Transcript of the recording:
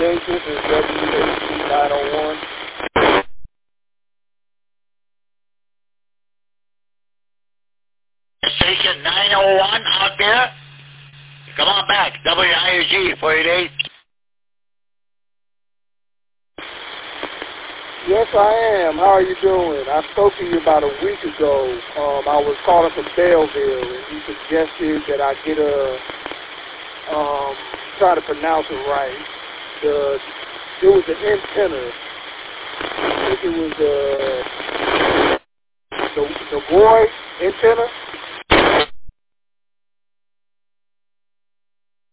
station. This is WAC 901. Station 901 out there. Come on back. WIUG 488. Yes, I am. How are you doing? I spoke to you about a week ago. I was calling from Belleville, and you suggested that I get try to pronounce it right. It was an antenna. I think it was the Boy antenna.